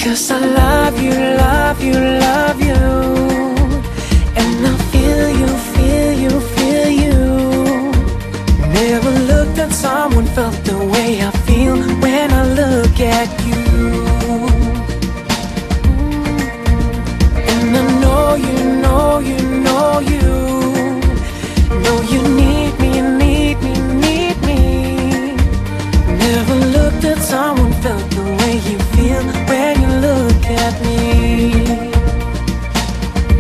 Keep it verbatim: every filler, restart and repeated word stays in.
'Cause I love you, love you, love you. And I feel you, feel you, feel you. Never looked at someone, felt the way I feel when I look at you. And I know you, know you, know you. Know you need me, need me, need me. Never looked at someone